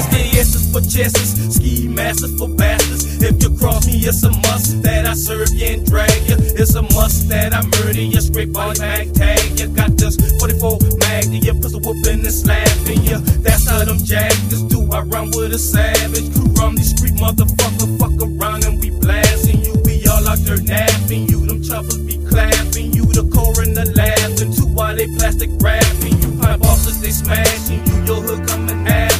SKS's for chesses, ski masters for bastards. If you cross me, it's a must that I serve you and drag you. It's a must that I murder you, scrape body mag tag. You got this 44 mag to your pistol whooping and slapping you. That's how them jackers do. I run with a savage crew from these street motherfucker. Fuck around and we blasting you. We all out there napping you. Them choppers be clapping you. The coroner laughing too while they plastic wrapping you. Pipe bosses they smashing you. Your hood coming after.